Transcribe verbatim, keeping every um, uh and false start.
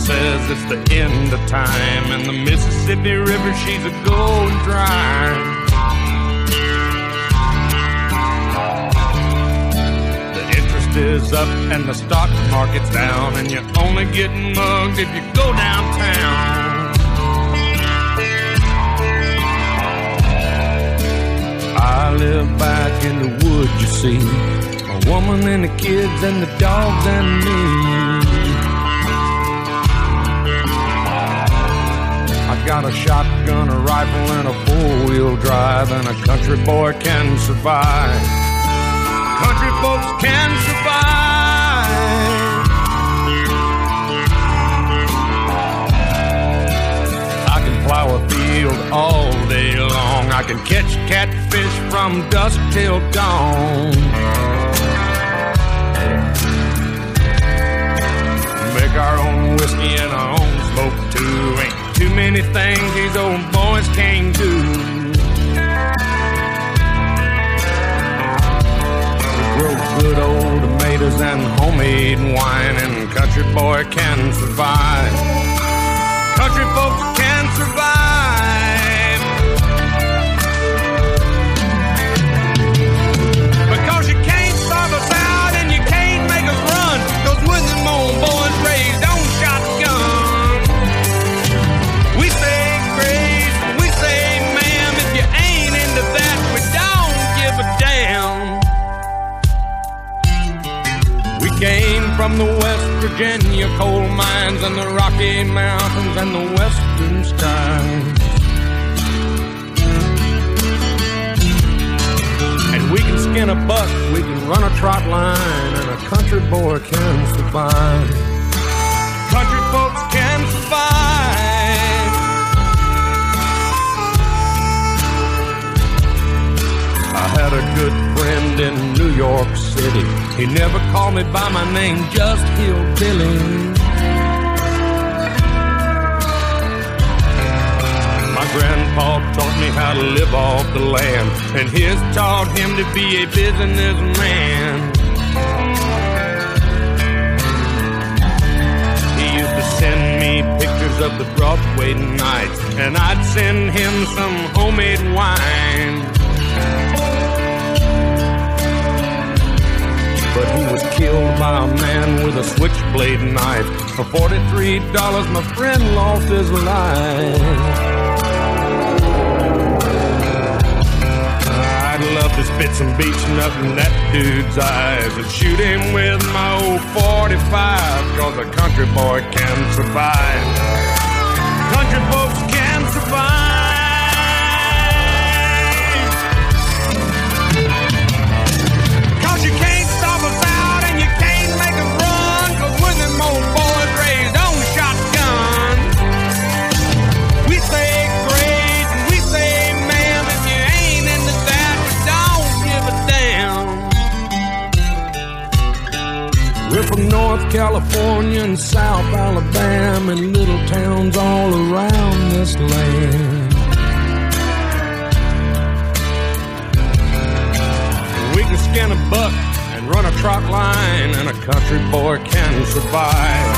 says it's the end of time, and the Mississippi River, she's a going dry. The interest is up and the stock market's down, and you're only getting mugged if you go downtown. I live back in the woods, you see, a woman and the kids and the dogs and me. I got a shotgun, a rifle, and a four-wheel drive, and a country boy can survive. Country folks can survive. I can plow a field all day long. I can catch catfish from dusk till dawn. Make our own whiskey and our own smoke too. Ain't too many things these old boys can't do. We grow good old tomatoes and homemade wine, and country boy can survive. Country folks can survive. Because you can't starve us out and you can't make us run. Those wooden old boys raised on shotgun. We say grace, we say ma'am. If you ain't into that, we don't give a damn. We came from the West Virginia coal mines and the Rocky Mountains and the western skies. And we can skin a buck, we can run a trot line, and a country boy can survive. Country folks can survive. I had a good friend in New York City. He never called me by my name, just Hillbilly. My grandpa taught me how to live off the land, and his taught him to be a businessman. He used to send me pictures of the Broadway nights, and I'd send him some homemade wine. But he was killed by a man with a switchblade knife. For forty-three dollars, my friend lost his life. I'd love to spit some beach nut in that dude's eyes and shoot him with my old forty-five, cause a country boy can survive. Country folks can survive. Cause you can't stop us out and you can't make us run, cause we're them old boys raised on shotgun. We say great and we say ma'am. If you ain't into that, we don't give a damn. We're from North California and South Alabama and little towns all around this land. We can skin a buck and run a trot line, and a country boy can survive.